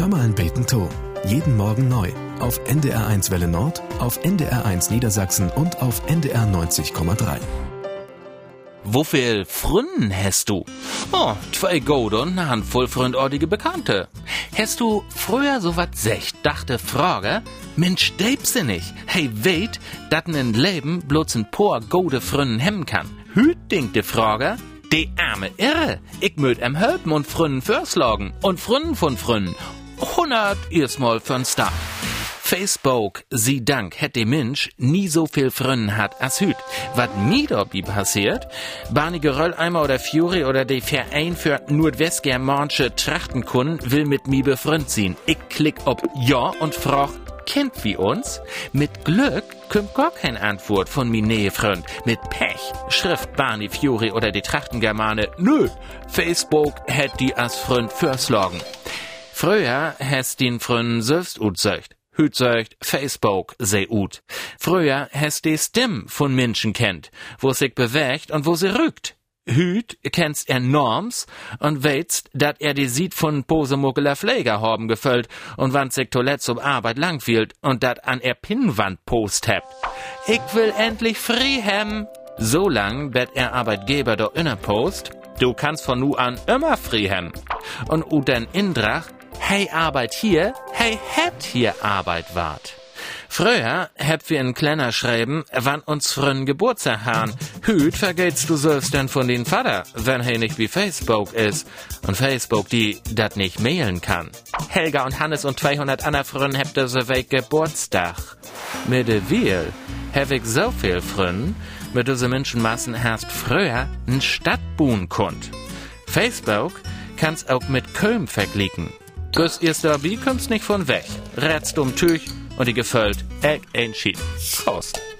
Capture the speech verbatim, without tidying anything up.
Hör mal ein Beten to. Jeden Morgen neu. Auf N D R eins Welle Nord, auf N D R eins Niedersachsen und auf N D R neunzig Komma drei. Wofür Fründen hast du? Oh, zwei Gode und eine Handvoll freundortige Bekannte. Hast du früher so wat secht, dachte Frage, Mensch, deibsinnig. Hey, weet, dat n Leben bloß ein paar Gode Fründen hemmen kann. Hüt denkt de Frage, de arme Irre. Ich möt em helpen und Fründen förslagen. Und Fründen von Fründen. Hundert erstmal für'n Start. Facebook, sie Dank, hätt de Mensch nie so viel Fründen hat as hüt. Wat mir dabei passiert, Barney Gerölleimer oder Fury oder de Verein für nordwestgermanische Trachtenkunden will mit mir befreund sein. Ich klick ob Ja und frag, kennt wie uns? Mit Glück kommt gar keine Antwort von mi Nähefreund. Mit Pech schrift Barney Fury oder die Trachtengermane, nö, Facebook hätt die as Freund förslagen. Früher hast den Fründen selbst utzeugt. Hüt sagt Facebook sehr gut. Früher hast die Stimme von Menschen kennt, wo sich bewegt und wo sie rückt. Hüt kennst er Norms und weißt, dat er die Sied von Posemuckeler Pfleger haben gefüllt und wann sich Toilette zum Arbeit langfielt und dat an er Pinnwand post habt. Ich will endlich free hem. So lang bet er Arbeitgeber do inner post, du kannst von nu an immer free hem. Und u den Indrach, hey Arbeit hier, hey hätt hier Arbeit wart. Früher hätt wir in kleiner schreiben, wann uns frön Geburtstag han. Hüt vergeltst du selbst denn von den Vater, wenn he nicht wie Facebook ist. Und Facebook, die dat nicht mailen kann. Helga und Hannes und zweihundert Anna frön hebt so weg Geburtstag. Mit de Wiel hab ich so viel frön, mit diese Menschenmassen herrscht früher n Stadtbuhn kund. Facebook kann's auch mit Köln verglichen. Bis erst dabei kommst nicht von weg. Rätst um Tüch und die gefällt, äg ein Schied. Prost.